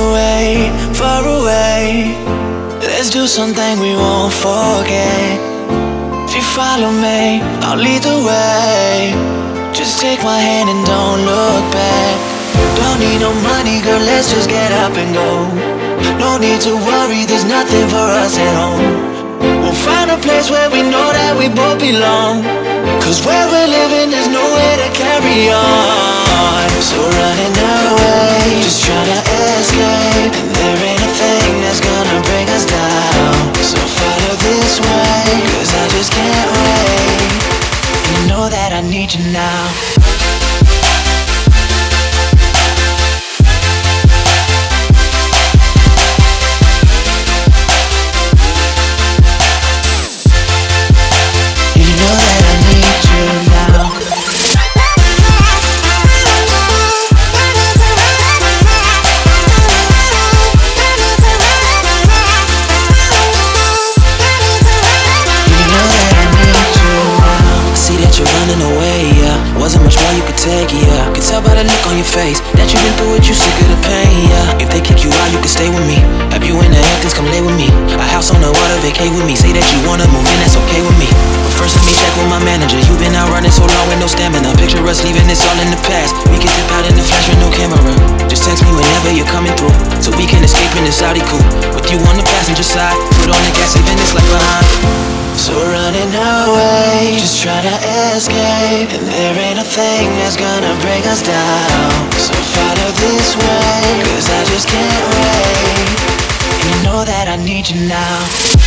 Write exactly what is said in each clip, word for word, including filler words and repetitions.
away, far away. Let's do something we won't forget. If you follow me, I'll lead the way. Just take my hand and don't look back. Don't need no money, girl, let's just get up and go. No need to worry, there's nothing for us at home. We'll find a place where we know that we both belong. Cause where we're living, there's nowhere to carry on. So running away, just trying to escape. And there ain't a thing that's gonna bring us down. So follow this way, cause I just can't wait. And you know that I need you now. Take, yeah. Can tell by the look on your face that you've been through it, you sick of the pain, yeah. If they kick you out, you can stay with me. Have you in the Hamptons, come lay with me. A house on the water, vacate with me. Say that you wanna move in, that's okay with me. But first let me check with my manager. You've been out running so long with no stamina. Picture us leaving this all in the past. We can dip out in the flash with no camera. Just text me whenever you're coming through, so we can escape in this Audi coupe. With you on the passenger side, put on the gas, leaving this life behind. So running away, just trying to escape. And there ain't a thing that's gonna bring us down. So follow this way, cause I just can't wait. And you know that I need you now.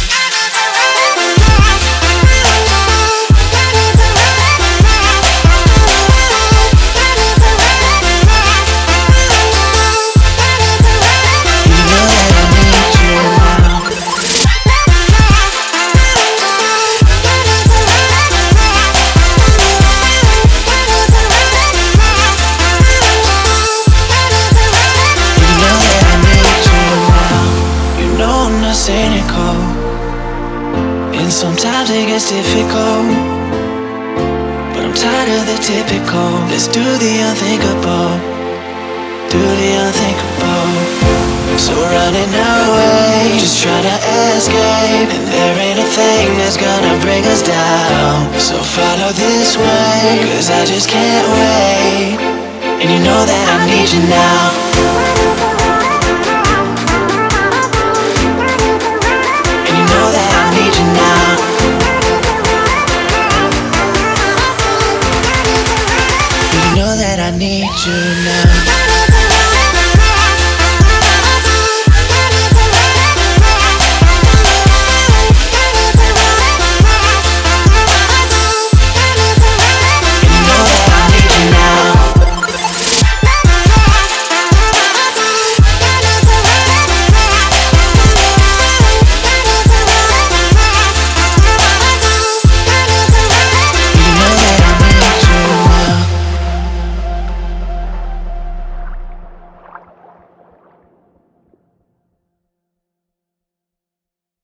Cynical, and sometimes it gets difficult, but I'm tired of the typical. Let's do the unthinkable, do the unthinkable. So running away, just trying to escape. And there ain't a thing that's gonna bring us down. So follow this way, cause I just can't wait. And you know that I need you now. I need you now.